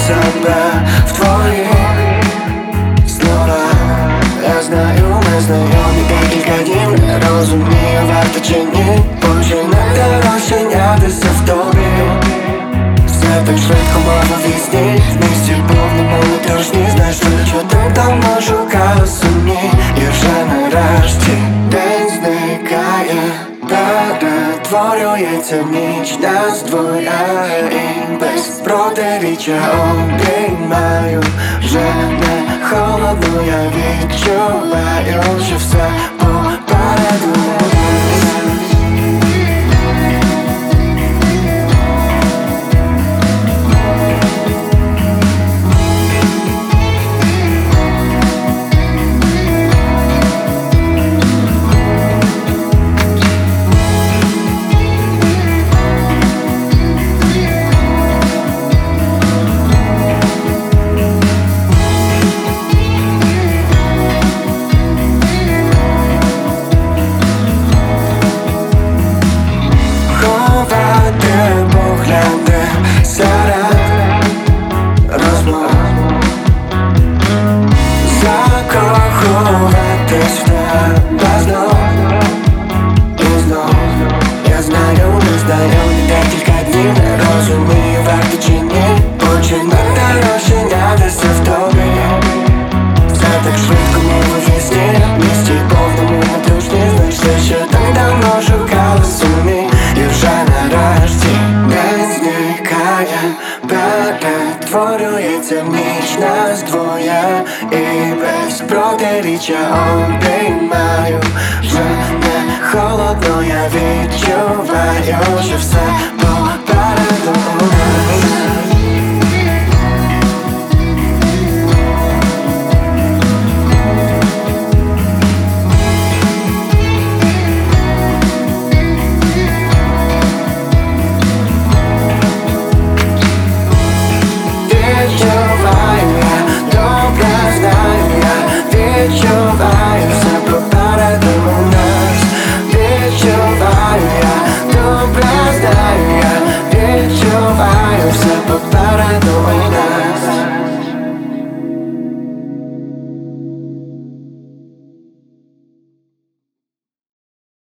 себе в твоїх снах. Я знаю, ми знайомі декілька днів, не розумію, варто чи ні починати розчинятися в тобі. Все так швидко, мов у вісні, в місті повному метушні. Знаєш, що ти давно шукала сумні, і вже нарешті день зникає, перетворюється в ніч нас двоє, і без протиріччя обіймаю. Вже не холодно, я відчуваю, що все попереду. Закохуватись в тебе знов і знов. Я знаю, ми знайомі декілька днів, не розумію, варто чи ні починати розчинятися в тобі. Все так швидко, мов у вісні, в місті повному метушні. Знайшли, що так давно шукали сумі, і вже нарешті день зникає, перетворюється в ніч нас двоє, і без протиріччя обіймаю. Вже не холодно, я відчуваю, що все попереду у нас.